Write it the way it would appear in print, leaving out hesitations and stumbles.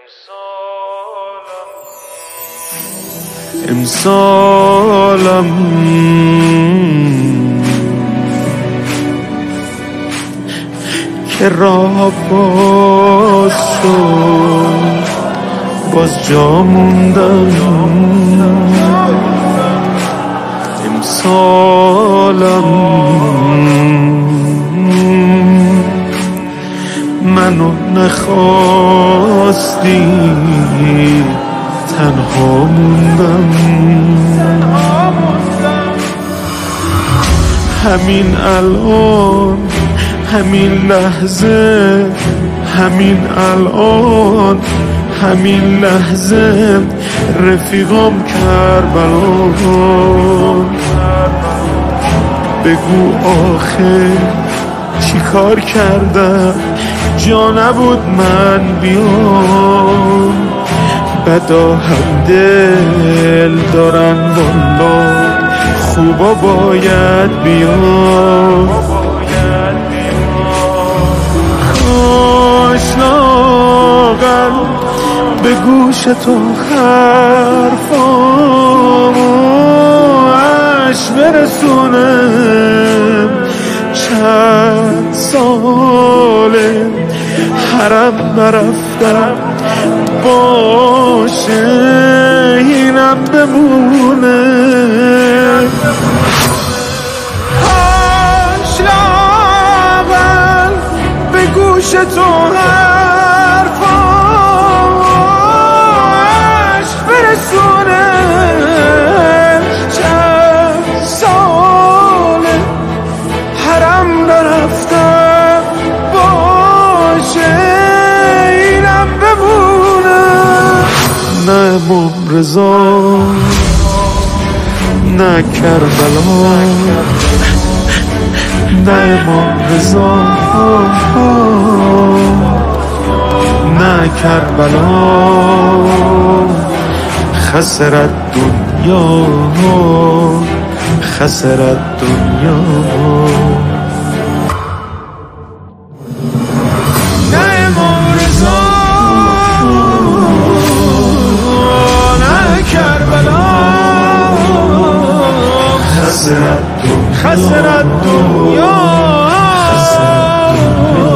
امسالم که راه باز شد، باز جا موندم. امسالم منو نخواستی، تنها موندم. همین الان، همین لحظه، همین الان، همین لحظه رفیقم کربلان. بگو آخه چی کار کردم، جا نبود من بیام. بدا هم دل دارن والا، خوبا باید بیام. کاش لاغر به گوش تو حرفامش برسونم. چند ساله حرم نرفتم، باشه اینم بمونه. کاش لاغر به گوش تو حرفاش برسونه. چند ساله حرم نرفتم، باشه اینم بمونه. نه امام رضا، نه کربلا، نه امام رضا، نه کربلا. خسر الدنیا، خسر الدنیا. نه امام رضا، نه کربلا. خسر الدنیا، خسر الدنیا.